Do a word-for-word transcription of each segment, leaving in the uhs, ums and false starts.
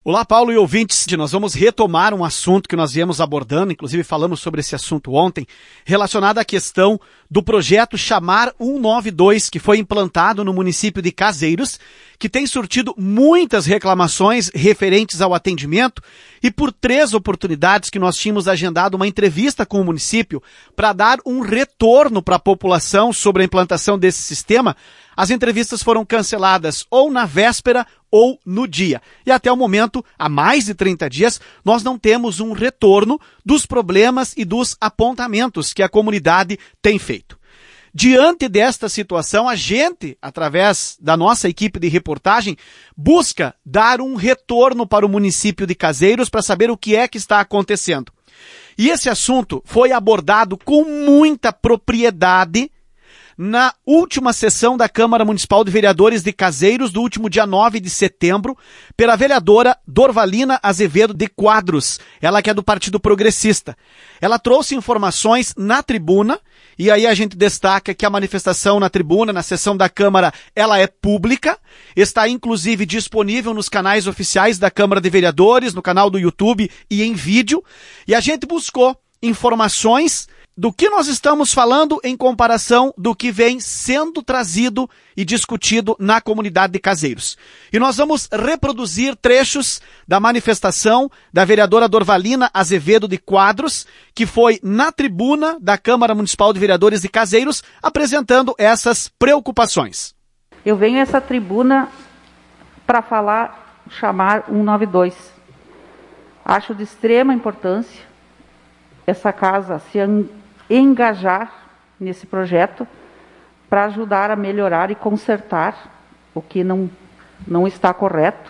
Olá, Paulo e ouvintes. Nós vamos retomar um assunto que nós viemos abordando, inclusive falamos sobre esse assunto ontem, relacionado à questão do projeto Chamar cento e noventa e dois, que foi implantado no município de Caseiros, que tem surtido muitas reclamações referentes ao atendimento, e por três oportunidades que nós tínhamos agendado uma entrevista com o município para dar um retorno para a população sobre a implantação desse sistema, as entrevistas foram canceladas ou na véspera ou no dia. E até o momento, há mais de trinta dias, nós não temos um retorno dos problemas e dos apontamentos que a comunidade tem feito. Diante desta situação, a gente, através da nossa equipe de reportagem, busca dar um retorno para o município de Caseiros para saber o que é que está acontecendo. E esse assunto foi abordado com muita propriedade na última sessão da Câmara Municipal de Vereadores de Caseiros, do último dia nove de setembro, pela vereadora Dorvalina Azevedo de Quadros, ela que é do Partido Progressista. Ela trouxe informações na tribuna, e aí a gente destaca que a manifestação na tribuna, na sessão da Câmara, ela é pública, está inclusive disponível nos canais oficiais da Câmara de Vereadores, no canal do YouTube e em vídeo, e a gente buscou informações do que nós estamos falando em comparação do que vem sendo trazido e discutido na comunidade de Caseiros. E nós vamos reproduzir trechos da manifestação da vereadora Dorvalina Azevedo de Quadros, que foi na tribuna da Câmara Municipal de Vereadores de Caseiros, apresentando essas preocupações. Eu venho a essa tribuna para falar, chamar cento e noventa e dois. Acho de extrema importância essa casa se engajar nesse projeto para ajudar a melhorar e consertar o que não, não está correto,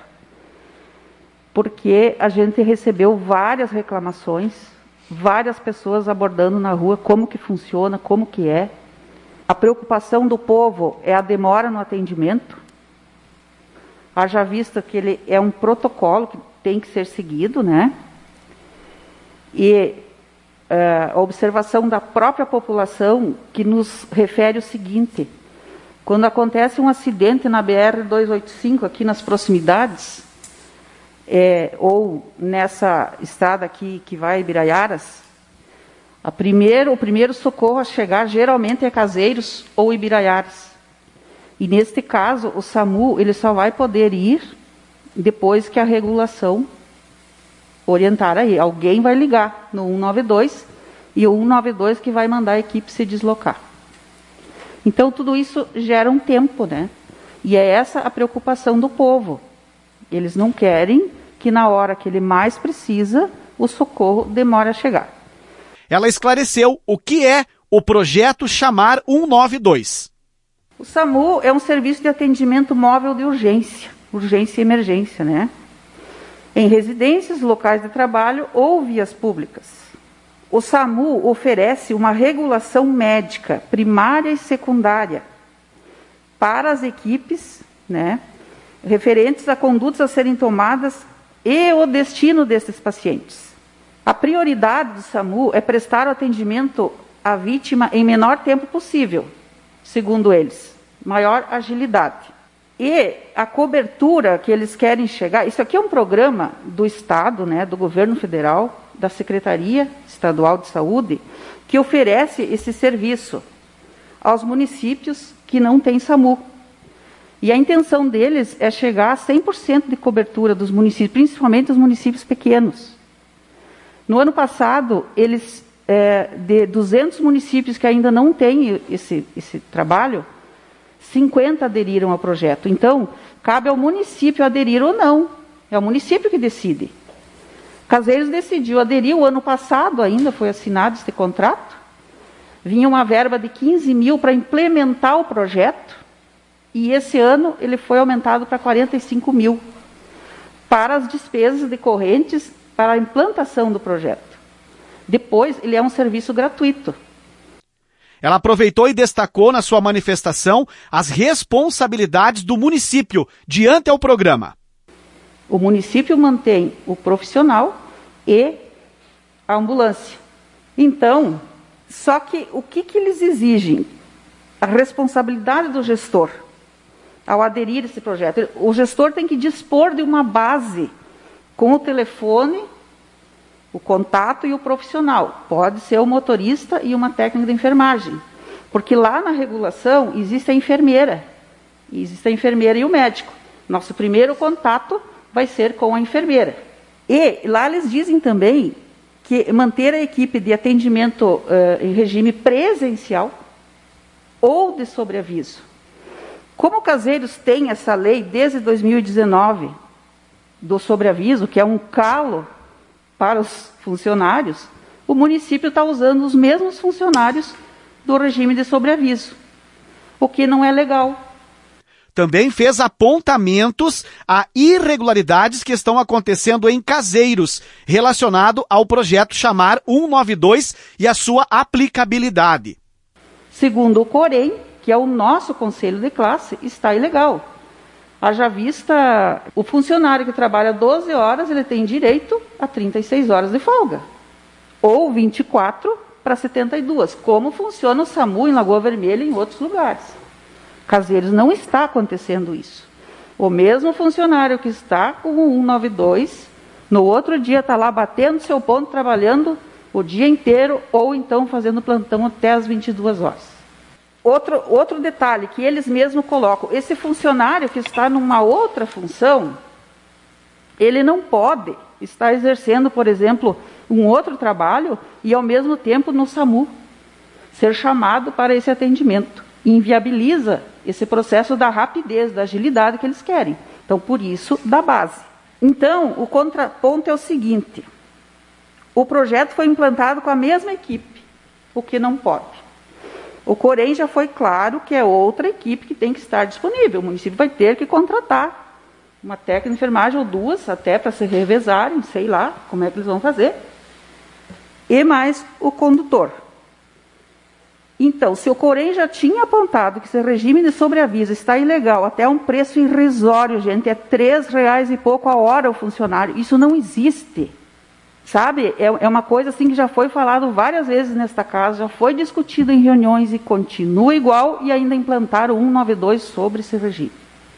porque a gente recebeu várias reclamações, várias pessoas abordando na rua como que funciona, como que é. A preocupação do povo é a demora no atendimento, haja vista que ele é um protocolo que tem que ser seguido, né? E a observação da própria população que nos refere o seguinte: quando acontece um acidente na B R duzentos e oitenta e cinco aqui nas proximidades, é, ou nessa estrada aqui que vai a Ibiraiaras, a primeiro, o primeiro socorro a chegar geralmente é Caseiros ou Ibiraiaras. E neste caso, o SAMU ele só vai poder ir depois que a regulação orientar aí. Alguém vai ligar no cento e noventa e dois e o cento e noventa e dois que vai mandar a equipe se deslocar. Então, tudo isso gera um tempo, né? E é essa a preocupação do povo. Eles não querem que na hora que ele mais precisa, o socorro demore a chegar. Ela esclareceu o que é o projeto Chamar cento e noventa e dois. O SAMU é um serviço de atendimento móvel de urgência, urgência e emergência, né? Em residências, locais de trabalho ou vias públicas. O SAMU oferece uma regulação médica primária e secundária para as equipes, né, referentes a condutas a serem tomadas e o destino desses pacientes. A prioridade do SAMU é prestar o atendimento à vítima em menor tempo possível, segundo eles, maior agilidade. E a cobertura que eles querem chegar, isso aqui é um programa do Estado, né, do governo federal, da Secretaria Estadual de Saúde, que oferece esse serviço aos municípios que não têm SAMU. E a intenção deles é chegar a cem por cento de cobertura dos municípios, principalmente os municípios pequenos. No ano passado, eles, é, de duzentos municípios que ainda não têm esse, esse trabalho, cinquenta aderiram ao projeto. Então, cabe ao município aderir ou não. É o município que decide. Caseiros decidiu aderir o ano passado, ainda foi assinado este contrato. Vinha uma verba de quinze mil para implementar o projeto. E esse ano ele foi aumentado para quarenta e cinco mil para as despesas decorrentes para a implantação do projeto. Depois, ele é um serviço gratuito. Ela aproveitou e destacou na sua manifestação as responsabilidades do município diante ao programa. O município mantém o profissional e a ambulância. Então, só que o que, que eles exigem? A responsabilidade do gestor ao aderir a esse projeto. O gestor tem que dispor de uma base com o telefone, o contato e o profissional. Pode ser o motorista e uma técnica de enfermagem. Porque lá na regulação existe a enfermeira. Existe a enfermeira e o médico. Nosso primeiro contato vai ser com a enfermeira. E lá eles dizem também que manter a equipe de atendimento uh, em regime presencial ou de sobreaviso. Como Caseiros tem essa lei desde dois mil e dezenove do sobreaviso, que é um calo para os funcionários, o município está usando os mesmos funcionários do regime de sobreaviso, o que não é legal. Também fez apontamentos a irregularidades que estão acontecendo em Caseiros, relacionado ao projeto Chamar cento e noventa e dois e a sua aplicabilidade. Segundo o Corém, que é o nosso conselho de classe, está ilegal. Haja vista, o funcionário que trabalha doze horas, ele tem direito a trinta e seis horas de folga. Ou vinte e quatro para setenta e duas, como funciona o SAMU em Lagoa Vermelha e em outros lugares. Caseiros não está acontecendo isso. O mesmo funcionário que está com o cento e noventa e dois, no outro dia está lá batendo seu ponto, trabalhando o dia inteiro, ou então fazendo plantão até as vinte e duas horas. Outro, outro detalhe que eles mesmos colocam, esse funcionário que está numa outra função, ele não pode estar exercendo, por exemplo, um outro trabalho e ao mesmo tempo no SAMU, ser chamado para esse atendimento. Inviabiliza esse processo da rapidez, da agilidade que eles querem. Então, por isso, da base. Então, o contraponto é o seguinte, o projeto foi implantado com a mesma equipe, o que não pode. O Corém já foi claro que é outra equipe que tem que estar disponível. O município vai ter que contratar uma técnica de enfermagem ou duas, até para se revezarem, sei lá como é que eles vão fazer. E mais o condutor. Então, se o Corém já tinha apontado que esse regime de sobreaviso está ilegal, até um preço irrisório, gente, é três reais e pouco a hora o funcionário, isso não existe. Sabe, é, é uma coisa assim que já foi falado várias vezes nesta casa, já foi discutido em reuniões e continua igual e ainda implantaram o cento e noventa e dois sobre esse regime.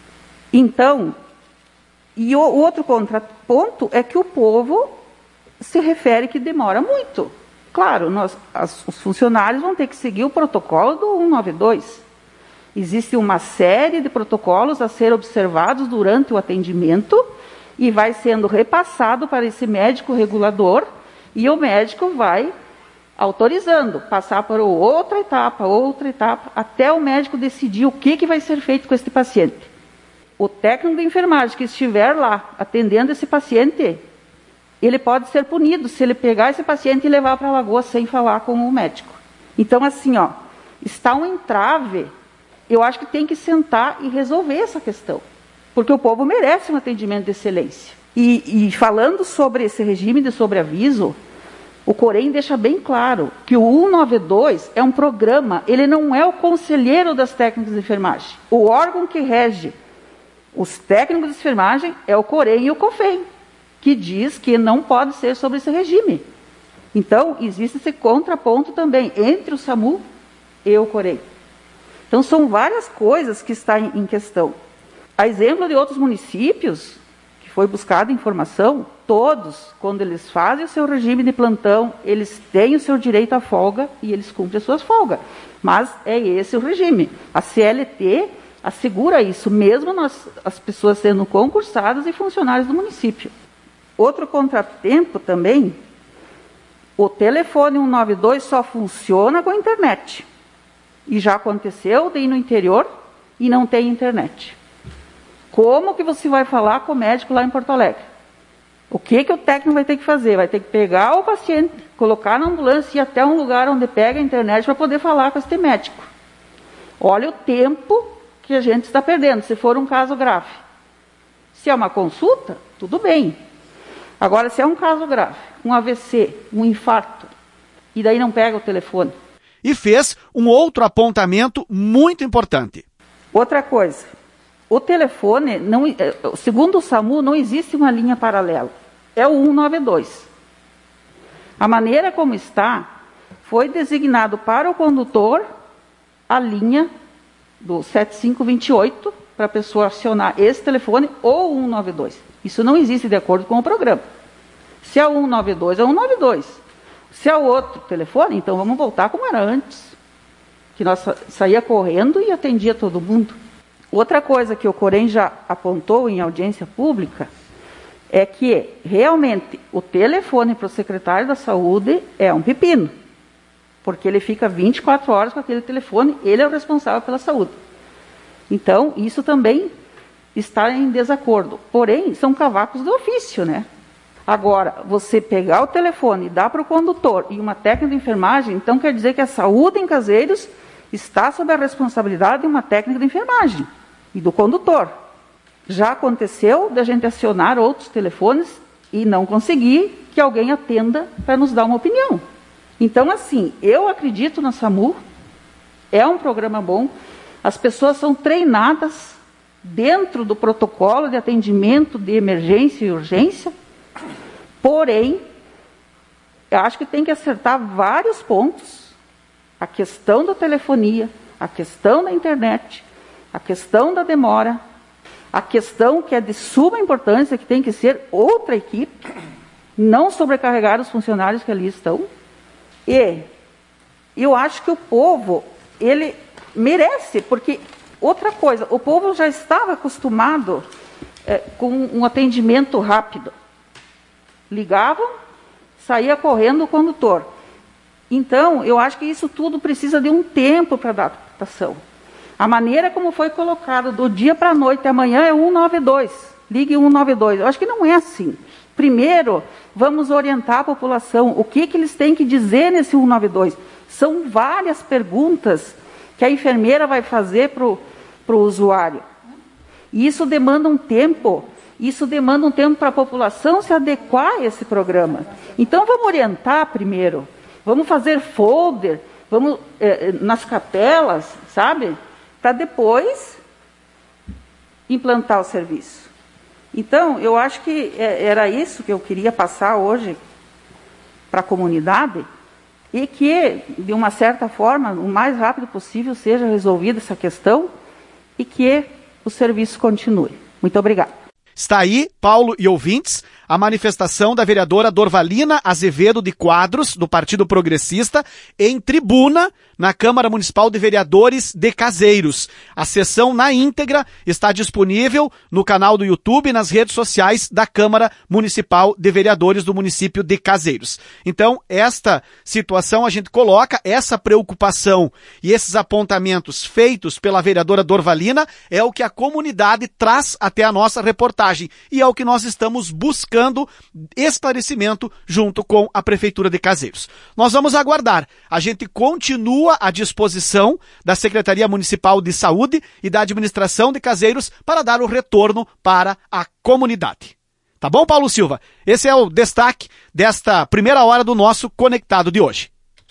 Então, e o, o outro contraponto é que o povo se refere que demora muito. Claro, nós, as, os funcionários vão ter que seguir o protocolo do cento e noventa e dois. Existe uma série de protocolos a ser observados durante o atendimento e vai sendo repassado para esse médico regulador e o médico vai autorizando, passar para outra etapa, outra etapa, até o médico decidir o que, que vai ser feito com este paciente. O técnico de enfermagem que estiver lá atendendo esse paciente, ele pode ser punido se ele pegar esse paciente e levar para a Lagoa sem falar com o médico. Então, assim, ó, está um entrave, eu acho que tem que sentar e resolver essa questão. Porque o povo merece um atendimento de excelência. E, e falando sobre esse regime de sobreaviso, o Corém deixa bem claro que o cento e noventa e dois é um programa, ele não é o conselheiro das técnicas de enfermagem. O órgão que rege os técnicos de enfermagem é o Corém e o COFEM, que diz que não pode ser sobre esse regime. Então, existe esse contraponto também entre o SAMU e o Corém. Então, são várias coisas que estão em questão. A exemplo de outros municípios, que foi buscada informação, todos, quando eles fazem o seu regime de plantão, eles têm o seu direito à folga e eles cumprem as suas folgas. Mas é esse o regime. A C L T assegura isso, mesmo nas, as pessoas sendo concursadas e funcionários do município. Outro contratempo também, o telefone cento e noventa e dois só funciona com a internet. E já aconteceu de ir no interior e não tem internet. Como que você vai falar com o médico lá em Porto Alegre? O que, que o técnico vai ter que fazer? Vai ter que pegar o paciente, colocar na ambulância e ir até um lugar onde pega a internet para poder falar com este médico. Olha o tempo que a gente está perdendo, se for um caso grave. Se é uma consulta, tudo bem. Agora, se é um caso grave, um A V C, um infarto, e daí não pega o telefone. E fez um outro apontamento muito importante. Outra coisa. O telefone, não, segundo o SAMU, não existe uma linha paralela. É o cento e noventa e dois. A maneira como está, foi designado para o condutor a linha do sete cinco dois oito, para a pessoa acionar esse telefone, ou o cento e noventa e dois. Isso não existe de acordo com o programa. Se é o cento e noventa e dois, é o cento e noventa e dois. Se é o outro telefone, então vamos voltar como era antes. Que nós saía correndo e atendia todo mundo. Outra coisa que o Corém já apontou em audiência pública é que, realmente, o telefone para o secretário da Saúde é um pepino. Porque ele fica vinte e quatro horas com aquele telefone, ele é o responsável pela saúde. Então, isso também está em desacordo. Porém, são cavacos do ofício, né? Agora, você pegar o telefone e dar para o condutor e uma técnica de enfermagem, então quer dizer que a saúde em Caseiros está sob a responsabilidade de uma técnica de enfermagem e do condutor. Já aconteceu de a gente acionar outros telefones e não conseguir que alguém atenda para nos dar uma opinião. Então, assim, eu acredito na SAMU, é um programa bom, as pessoas são treinadas dentro do protocolo de atendimento de emergência e urgência, porém, eu acho que tem que acertar vários pontos, a questão da telefonia, a questão da internet, a questão da demora, a questão que é de suma importância, que tem que ser outra equipe, não sobrecarregar os funcionários que ali estão. E eu acho que o povo, ele merece, porque outra coisa, o povo já estava acostumado é, com um atendimento rápido. Ligavam, saía correndo o condutor. Então, eu acho que isso tudo precisa de um tempo para adaptação. A maneira como foi colocado do dia para a noite, amanhã é cento e noventa e dois, ligue cento e noventa e dois. Eu acho que não é assim. Primeiro, vamos orientar a população, o que, que eles têm que dizer nesse cento e noventa e dois. São várias perguntas que a enfermeira vai fazer para o usuário. E isso demanda um tempo, isso demanda um tempo para a população se adequar a esse programa. Então, vamos orientar primeiro, vamos fazer folder, vamos eh, nas capelas, sabe? Para depois implantar o serviço. Então, eu acho que era isso que eu queria passar hoje para a comunidade e que, de uma certa forma, o mais rápido possível seja resolvida essa questão e que o serviço continue. Muito obrigada. Está aí, Paulo e ouvintes, a manifestação da vereadora Dorvalina Azevedo de Quadros, do Partido Progressista, em tribuna na Câmara Municipal de Vereadores de Caseiros. A sessão na íntegra está disponível no canal do YouTube e nas redes sociais da Câmara Municipal de Vereadores do município de Caseiros. Então, esta situação a gente coloca, essa preocupação e esses apontamentos feitos pela vereadora Dorvalina é o que a comunidade traz até a nossa reportagem e é o que nós estamos buscando esclarecimento junto com a Prefeitura de Caseiros. Nós vamos aguardar. A gente continua à disposição da Secretaria Municipal de Saúde e da Administração de Caseiros para dar o retorno para a comunidade. Tá bom, Paulo Silva? Esse é o destaque desta primeira hora do nosso Conectado de hoje.